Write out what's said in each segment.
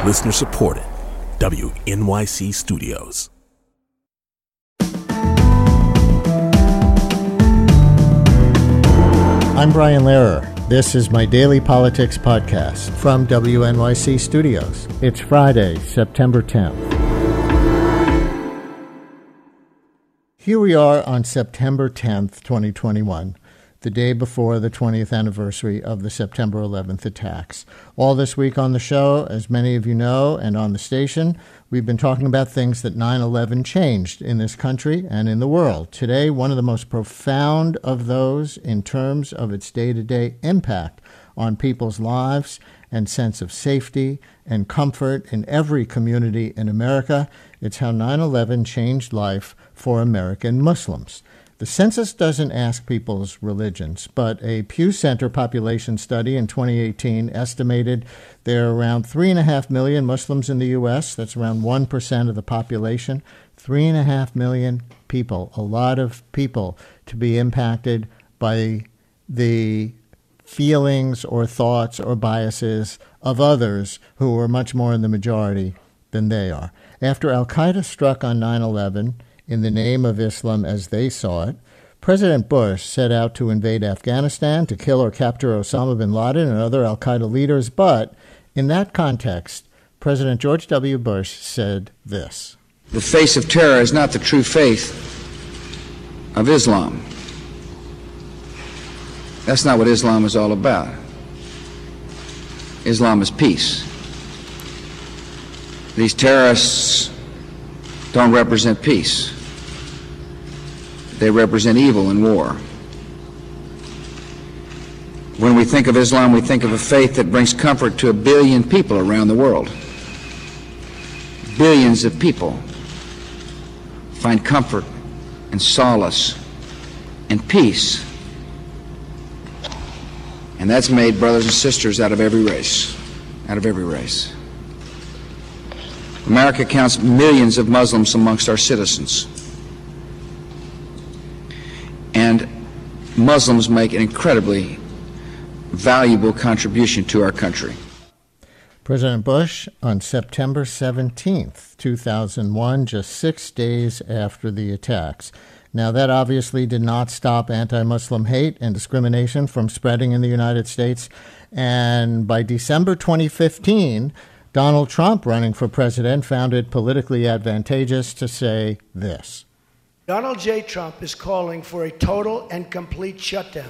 Listener supported. WNYC Studios. I'm Brian Lehrer. This is my daily politics podcast from WNYC Studios. It's Friday, September 10th. Here we are on September 10th, 2021, the day before the 20th anniversary of the September 11th attacks. All this week on the show, as many of you know, and on the station, we've been talking about things that 9/11 changed in this country and in the world. Today, one of the most profound of those in terms of its day-to-day impact on people's lives and sense of safety and comfort in every community in America. It's how 9/11 changed life for American Muslims. The census doesn't ask people's religions, but a Pew Center population study in 2018 estimated there are around 3.5 million Muslims in the U.S. That's around 1% of the population. 3.5 million people, a lot of people to be impacted by the feelings or thoughts or biases of others who are much more in the majority than they are. After al-Qaeda struck on 9/11 in the name of Islam as they saw it, President Bush set out to invade Afghanistan to kill or capture Osama bin Laden and other al-Qaeda leaders. But in that context, President George W. Bush said this: "The face of terror is not the true faith of Islam. That's not what Islam is all about. Islam is peace. These terrorists don't represent peace. They represent evil and war. When we think of Islam, we think of a faith that brings comfort to 1 billion people around the world. Billions of people find comfort and solace and peace. And that's made brothers and sisters out of every race, America counts millions of Muslims amongst our citizens. And Muslims make an incredibly valuable contribution to our country." President Bush on September 17th, 2001, just 6 days after the attacks. Now, that obviously did not stop anti-Muslim hate and discrimination from spreading in the United States. And by December 2015, Donald Trump, running for president, found it politically advantageous to say this: Donald J. Trump is calling for a total and complete shutdown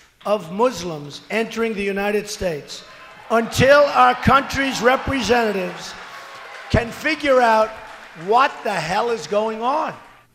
of Muslims entering the United States until our country's representatives can figure out what the hell is going on.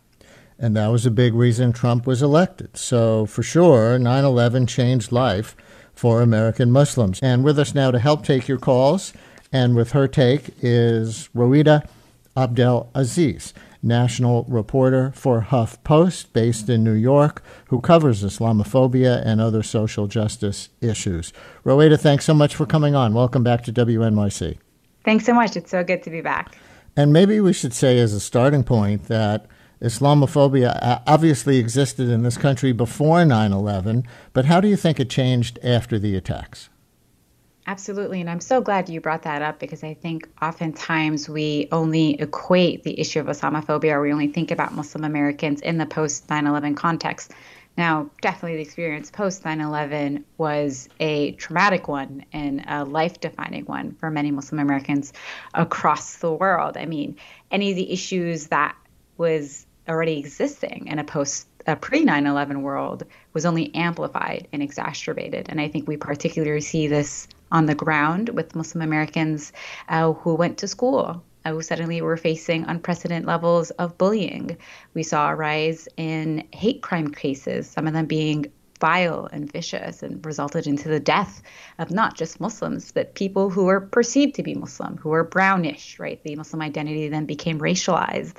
And that was a big reason Trump was elected. So for sure, 9/11 changed life for American Muslims. And with us now to help take your calls, and with her take, is Roida Abdelaziz, national reporter for HuffPost, based in New York, who covers Islamophobia and other social justice issues. Roida, thanks so much for coming on. Welcome back to WNYC. Thanks so much. It's so good to be back. And maybe we should say as a starting point that Islamophobia obviously existed in this country before 9/11, but how do you think it changed after the attacks? Absolutely. And I'm so glad you brought that up, because I think oftentimes we only equate the issue of Islamophobia, or we only think about Muslim Americans in the post 9/11 context. Now, definitely the experience post 9/11 was a traumatic one and a life-defining one for many Muslim Americans across the world. I mean, any of the issues that was already existing in a pre-9/11 world was only amplified and exacerbated. And I think we particularly see this on the ground with Muslim Americans who went to school, who suddenly were facing unprecedented levels of bullying. We saw a rise in hate crime cases, some of them being vile and vicious, and resulted into the death of not just Muslims, but people who were perceived to be Muslim, who were brownish, right? The Muslim identity then became racialized.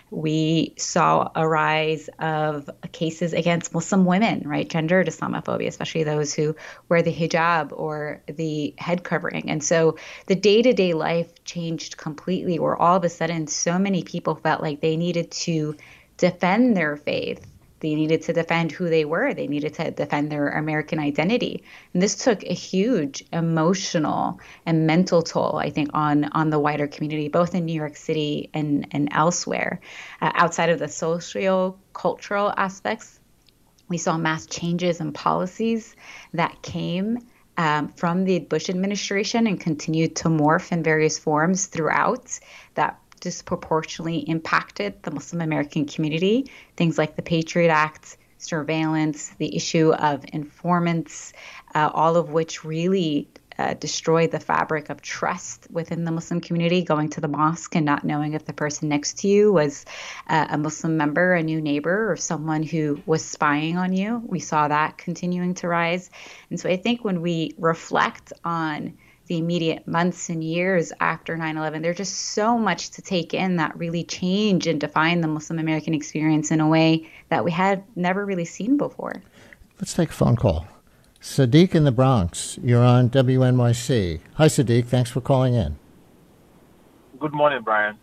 We saw a rise of cases against Muslim women, right? Gendered Islamophobia, especially those who wear the hijab or the head covering. And so the day-to-day life changed completely, where all of a sudden so many people felt like they needed to defend their faith They needed to defend who they were. They needed to defend their American identity. And this took a huge emotional and mental toll, I think, on the wider community, both in New York City and elsewhere. Outside of the socio-cultural aspects, we saw mass changes in policies that came from the Bush administration and continued to morph in various forms throughout that disproportionately impacted the Muslim American community. Things like the Patriot Act, surveillance, the issue of informants, all of which really destroyed the fabric of trust within the Muslim community, going to the mosque and not knowing if the person next to you was a Muslim member, a new neighbor, or someone who was spying on you. We saw that continuing to rise. And so I think when we reflect on the immediate months and years after 9/11, there's just so much to take in that really change and define the Muslim American experience in a way that we had never really seen before. Let's take a phone call. Sadiq in the Bronx, you're on WNYC. Hi, Sadiq. Thanks for calling in. Good morning, Brian.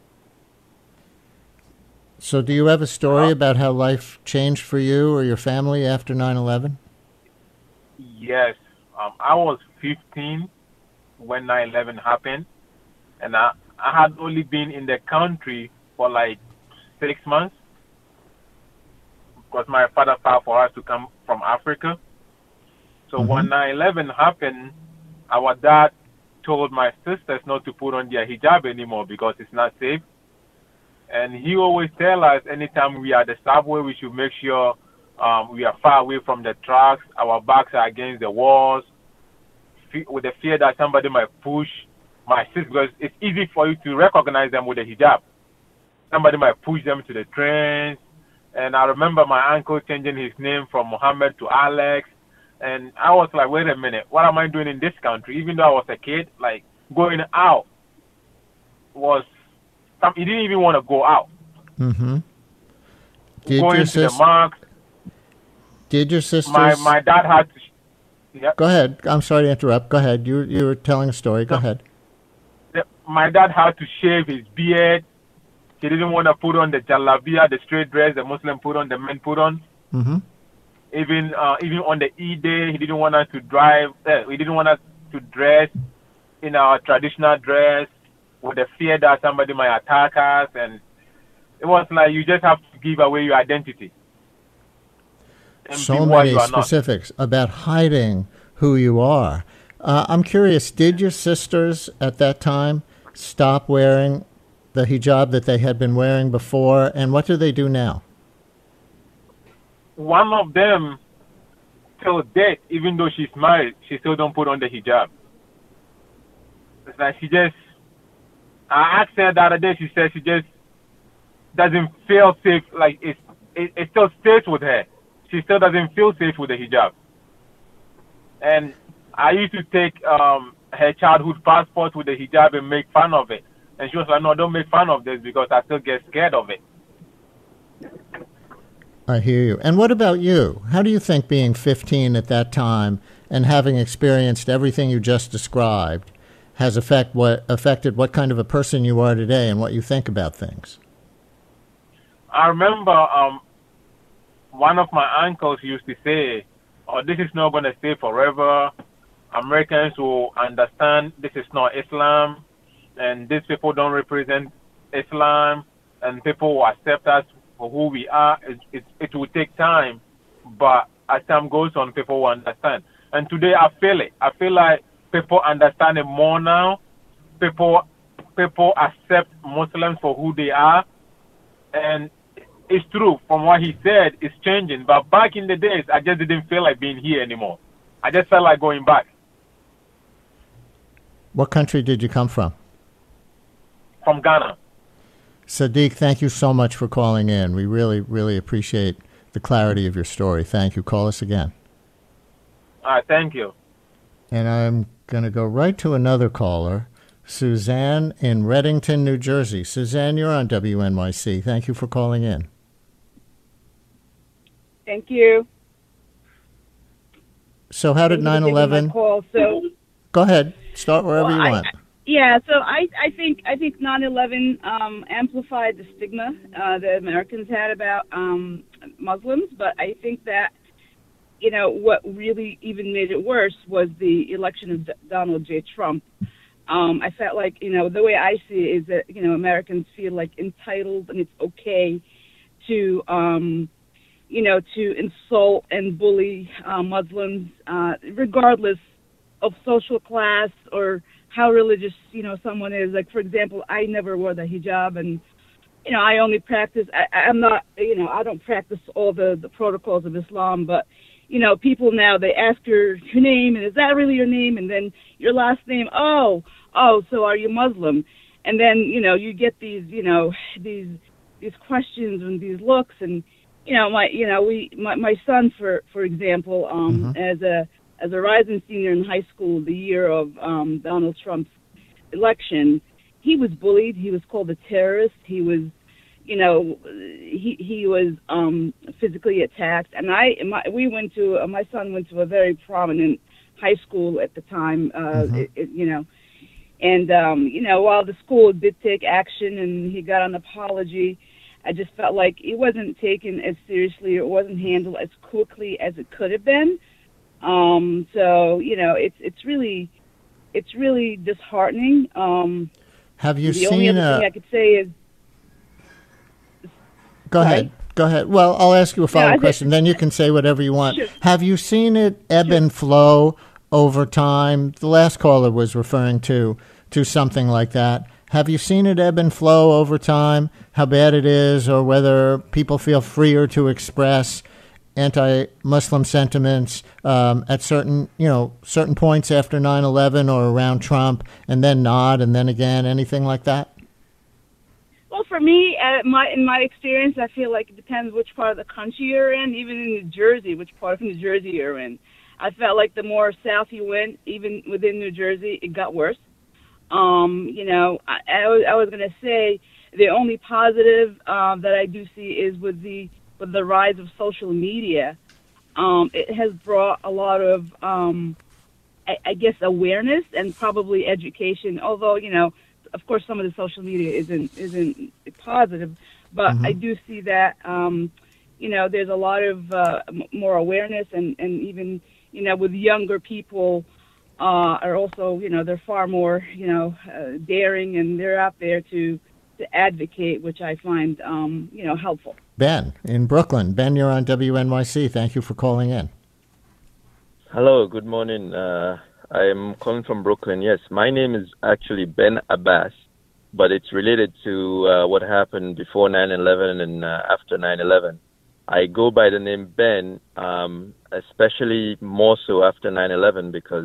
So do you have a story about how life changed for you or your family after 9/11? Yes. I was 15 when 9/11 happened, and I had only been in the country for like 6 months because my father filed for us to come from Africa. So when 9/11 happened, our dad told my sisters not to put on their hijab anymore because it's not safe. And he always tell us anytime we are at the subway, we should make sure we are far away from the trucks, our backs are against the walls, with the fear that somebody might push my sister, because it's easy for you to recognize them with a hijab. Somebody might push them to the trains. And I remember my uncle changing his name from Muhammad to Alex. And I was like, wait a minute, what am I doing in this country? Even though I was a kid, like going out was, he didn't even want to go out. Mm-hmm. Going to the mosque. Did your sisters? My dad had to. Yeah. Go ahead. I'm sorry to interrupt. Go ahead. You were telling a story. Go ahead. My dad had to shave his beard. He didn't want to put on the jalabiya, the straight dress the Muslim put on, the men put on. Mm-hmm. Even on the Eid day, he didn't want us to drive. He didn't want us to dress in our traditional dress with the fear that somebody might attack us. And it was like you just have to give away your identity. So many specifics about hiding who you are. I'm curious, did your sisters at that time stop wearing the hijab that they had been wearing before, and what do they do now? One of them, till date, even though she's married, she still don't put on the hijab. It's like I asked her the other day, she said she just doesn't feel safe, like it still stays with her. She still doesn't feel safe with the hijab. And I used to take her childhood passport with the hijab and make fun of it. And she was like, no, don't make fun of this because I still get scared of it. I hear you. And what about you? How do you think being 15 at that time and having experienced everything you just described has affected what kind of a person you are today and what you think about things? I remember one of my uncles used to say, oh, this is not going to stay forever. Americans will understand this is not Islam, and these people don't represent Islam, and people will accept us for who we are. It will take time, but as time goes on, people will understand. And today I feel it. I feel like people understand it more now. People accept Muslims for who they are, and it's true. From what he said, it's changing. But back in the days, I just didn't feel like being here anymore. I just felt like going back. What country did you come from? From Ghana. Sadiq, thank you so much for calling in. We really, really appreciate the clarity of your story. Thank you. Call us again. All right, thank you. And I'm going to go right to another caller, Suzanne in Reddington, New Jersey. Suzanne, you're on WNYC. Thank you for calling in. Thank you. So how did 9/11... Go ahead. Start wherever you want. Yeah, so I think 9/11 amplified the stigma that Americans had about Muslims, but I think that what really even made it worse was the election of Donald J. Trump. I felt like the way I see it is that Americans feel like entitled and it's okay to to insult and bully Muslims regardless of social class or how religious, someone is. Like, for example, I never wore the hijab, and, I only practice, I'm not, I don't practice all the protocols of Islam, but, people now, they ask your name, and is that really your name? And then your last name, so are you Muslim? And then, you get these, these questions and these looks, and, my son, for example, as a rising senior in high school, the year of Donald Trump's election, he was bullied. He was called a terrorist. He was, he was physically attacked. And my son went to a very prominent high school at the time, while the school did take action and he got an apology, I just felt like it wasn't taken as seriously, or it wasn't handled as quickly as it could have been. It's really disheartening. Have you the seen only other thing I could say is Go ahead. Well, I'll ask you a follow-up question, then you can say whatever you want. Sure. Have you seen it ebb and flow over time? The last caller was referring to something like that. Have you seen it ebb and flow over time, how bad it is, or whether people feel freer to express anti-Muslim sentiments at certain points after 9/11 or around Trump, and then not, and then again, anything like that? Well, for me, in my experience, I feel like it depends which part of the country you're in. Even in New Jersey, which part of New Jersey you're in, I felt like the more south you went, even within New Jersey, it got worse. I was going to say the only positive that I do see is with the rise of social media. It has brought a lot of, I guess, awareness and probably education. Although, of course, some of the social media isn't positive, but I do see that, there's a lot of more awareness and even, with younger people are also, they're far more, daring, and they're out there to advocate, which I find, helpful. Ben in Brooklyn. Ben, you're on WNYC. Thank you for calling in. Hello, good morning. I'm calling from Brooklyn. Yes, my name is actually Ben Abbas, but it's related to what happened before 9/11 and after 9/11. I go by the name Ben, especially more so after 9/11 because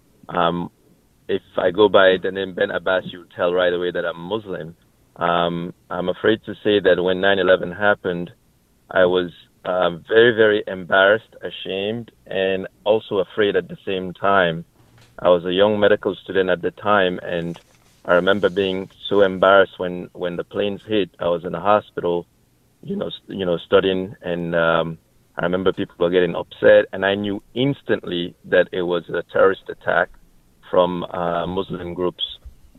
if I go by the name Ben Abbas, you tell right away that I'm Muslim. I'm afraid to say that when 9/11 happened, I was very, very embarrassed, ashamed, and also afraid at the same time. I was a young medical student at the time, and I remember being so embarrassed when the planes hit. I was in the hospital, studying, and I remember people were getting upset, and I knew instantly that it was a terrorist attack from Muslim groups.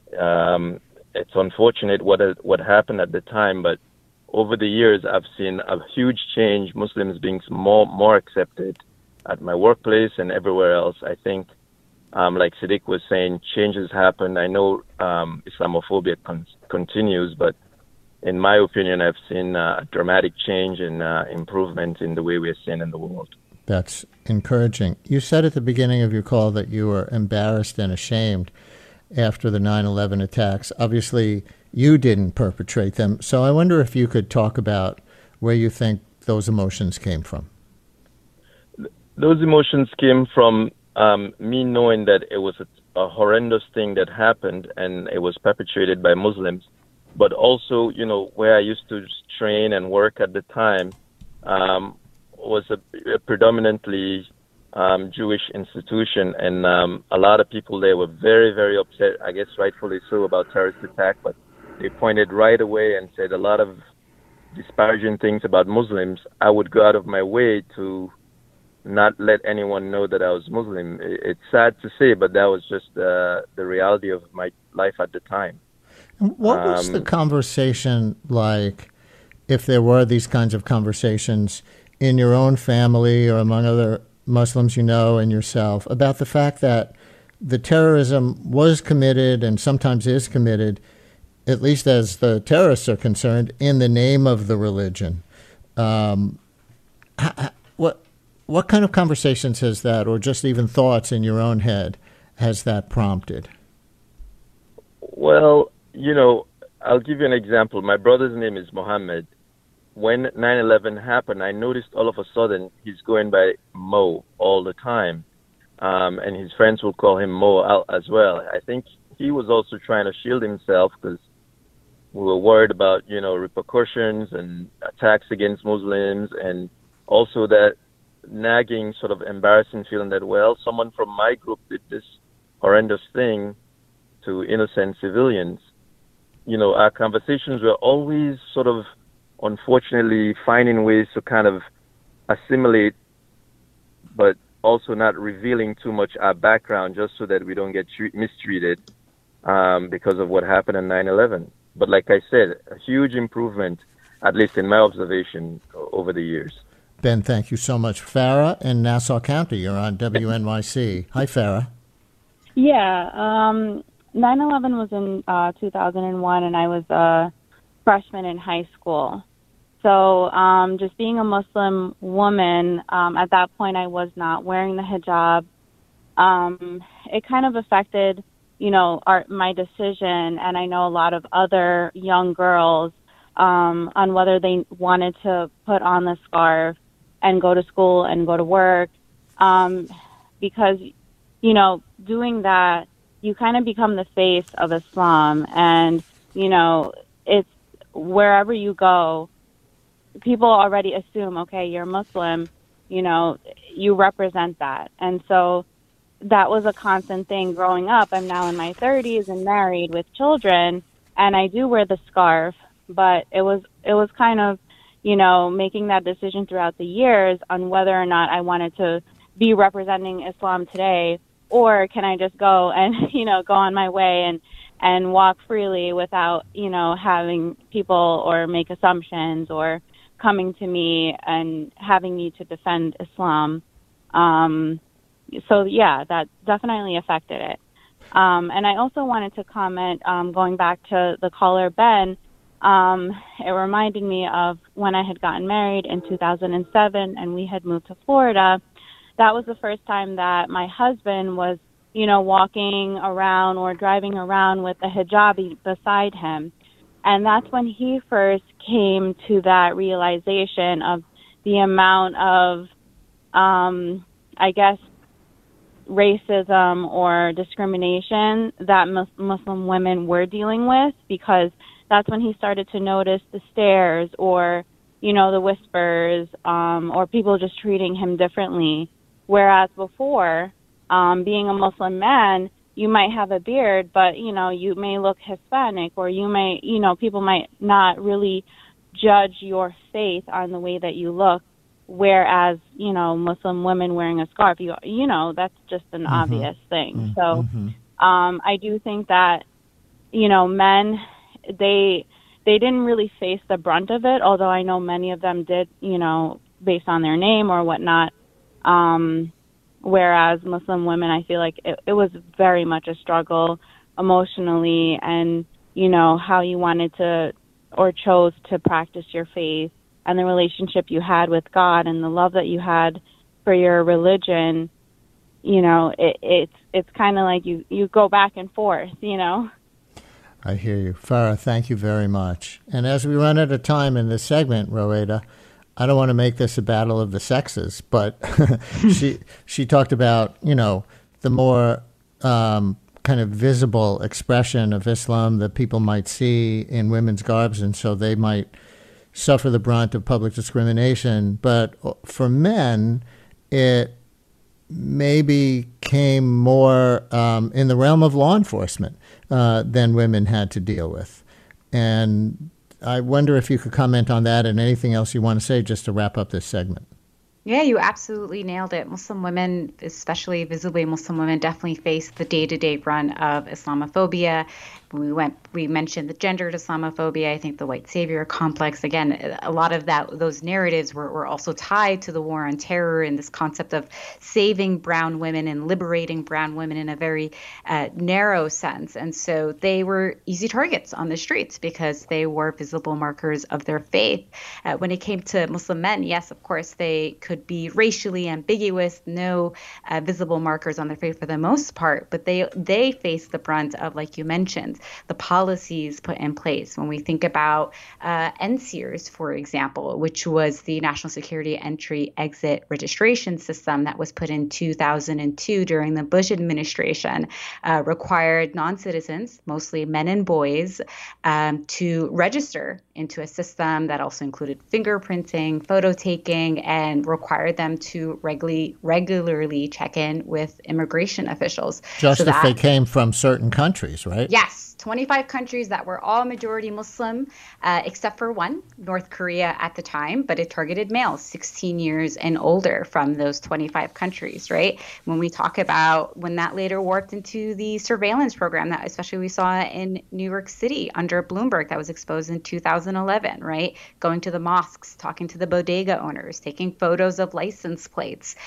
It's unfortunate what happened at the time, but over the years, I've seen a huge change, Muslims being more accepted at my workplace and everywhere else. I think, like Siddiq was saying, changes happen. I know Islamophobia continues, but in my opinion, I've seen a dramatic change and improvement in the way we're seen in the world. That's encouraging. You said at the beginning of your call that you were embarrassed and ashamed after the 9/11 attacks. Obviously, you didn't perpetrate them. So I wonder if you could talk about where you think those emotions came from. Those emotions came from me knowing that it was a horrendous thing that happened and it was perpetrated by Muslims. But also, where I used to train and work at the time was a predominantly Jewish institution, and a lot of people there were very, very upset, I guess rightfully so, about terrorist attack, but they pointed right away and said a lot of disparaging things about Muslims. I would go out of my way to not let anyone know that I was Muslim. It's sad to say, but that was just the reality of my life at the time. What was the conversation like, if there were these kinds of conversations in your own family or among other Muslims you know and yourself, about the fact that the terrorism was committed and sometimes is committed, at least as the terrorists are concerned, in the name of the religion? What kind of conversations has that, or just even thoughts in your own head, has that prompted? Well, I'll give you an example. My brother's name is Mohammed. When 9/11 happened, I noticed all of a sudden he's going by Mo all the time. And his friends will call him Mo as well. I think he was also trying to shield himself because we were worried about, repercussions and attacks against Muslims, and also that nagging sort of embarrassing feeling that, well, someone from my group did this horrendous thing to innocent civilians. Our conversations were always sort of, unfortunately, finding ways to kind of assimilate, but also not revealing too much our background, just so that we don't get mistreated because of what happened on 9/11. But like I said, a huge improvement, at least in my observation, over the years. Ben, thank you so much. Farah in Nassau County, you're on WNYC. Hi, Farah. Yeah, 9/11 was in 2001, and I was a freshman in high school. So just being a Muslim woman, at that point I was not wearing the hijab. It kind of affected, my decision, and I know a lot of other young girls on whether they wanted to put on the scarf and go to school and go to work, because, doing that, you kind of become the face of Islam, and, it's wherever you go, people already assume, okay, you're Muslim, you represent that. And so that was a constant thing growing up. I'm now in my 30s and married with children, and I do wear the scarf, but it was kind of, making that decision throughout the years on whether or not I wanted to be representing Islam today, or can I just go and, go on my way and walk freely without, having people or make assumptions or coming to me and having me to defend Islam. So yeah, that definitely affected it. And I also wanted to comment, going back to the caller, Ben, it reminded me of when I had gotten married in 2007 and we had moved to Florida. That was the first time that my husband was, walking around or driving around with a hijabi beside him. And that's when he first came to that realization of the amount of, I guess, racism or discrimination that Muslim women were dealing with, because that's when he started to notice the stares or, the whispers, or people just treating him differently. Whereas before, being a Muslim man, you might have a beard, but, you may look Hispanic, or you may, people might not really judge your faith on the way that you look. Whereas, Muslim women wearing a scarf, that's just an obvious thing. So I do think that, men, they didn't really face the brunt of it, although I know many of them did, based on their name or whatnot. Whereas Muslim women, I feel like it was very much a struggle emotionally, and, how you wanted to or chose to practice your faith and the relationship you had with God and the love that you had for your religion. It's kind of like you go back and forth, I hear you. Farah, thank you very much. And as we run out of time in this segment, Roeda, I don't want to make this a battle of the sexes, but she talked about, the more kind of visible expression of Islam that people might see in women's garbs, and so they might suffer the brunt of public discrimination. But for men, it maybe came more in the realm of law enforcement than women had to deal with. And I wonder if you could comment on that and anything else you want to say just to wrap up this segment. Yeah, you absolutely nailed it. Muslim women, especially visibly Muslim women, definitely face the day-to-day run of Islamophobia. We mentioned the gendered Islamophobia. I think the white savior complex. Again, a lot of those narratives were also tied to the war on terror and this concept of saving brown women and liberating brown women in a very narrow sense. And so they were easy targets on the streets because they were visible markers of their faith. When it came to Muslim men, yes, of course, they could be racially ambiguous, no visible markers on their faith for the most part, but they face the brunt of, like you mentioned, the policies put in place. When we think about NSEERS, for example, which was the National Security Entry Exit Registration System that was put in 2002 during the Bush administration, required non-citizens, mostly men and boys, to register into a system that also included fingerprinting, photo taking, and required them to regularly check in with immigration officials. Just if they came from certain countries, right? Yes. 25 countries that were all majority Muslim, except for one, North Korea at the time, but it targeted males 16 years and older from those 25 countries, right? When we talk about when that later warped into the surveillance program that especially we saw in New York City under Bloomberg that was exposed in 2011, right? Going to the mosques, talking to the bodega owners, taking photos of license plates.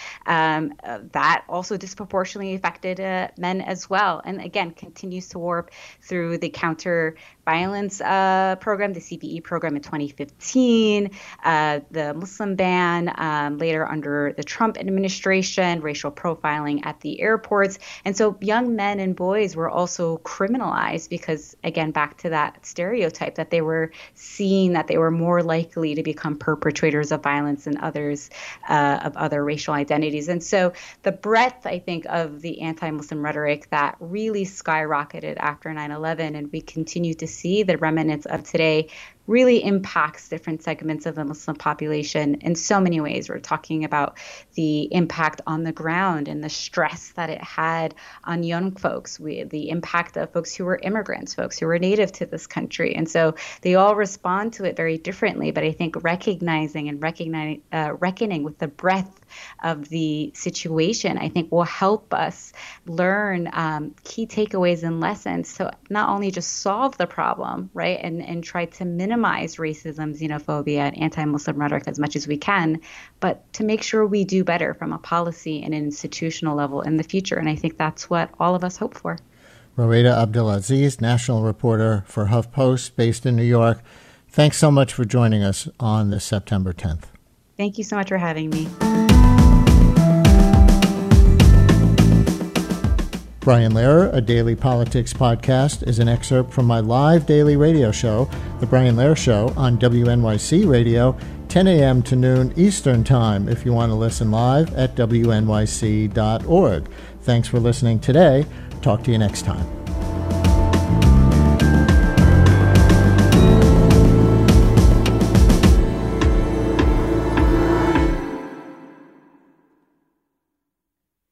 That also disproportionately affected men as well. And again, continues to warp through the counter violence program, the CVE program in 2015, the Muslim ban later under the Trump administration, racial profiling at the airports. And so young men and boys were also criminalized because, again, back to that stereotype that they were seen that they were more likely to become perpetrators of violence than others of other racial identities. And so the breadth, I think, of the anti-Muslim rhetoric that really skyrocketed after 9/11, and we continue to see the remnants of today, really impacts different segments of the Muslim population in so many ways. We're talking about the impact on the ground and the stress that it had on young folks, the impact of folks who were immigrants, folks who were native to this country. And so they all respond to it very differently. But I think recognizing and reckoning with the breadth of the situation, I think will help us learn key takeaways and lessons to not only just solve the problem, right, and try to minimize racism, xenophobia, and anti-Muslim rhetoric as much as we can, but to make sure we do better from a policy and an institutional level in the future. And I think that's what all of us hope for. Rowaida Abdelaziz, national reporter for HuffPost, based in New York. Thanks so much for joining us on this September 10th. Thank you so much for having me. Brian Lehrer, a daily politics podcast, is an excerpt from my live daily radio show, The Brian Lehrer Show, on WNYC Radio, 10 a.m. to noon Eastern Time, if you want to listen live at wnyc.org. Thanks for listening today. Talk to you next time.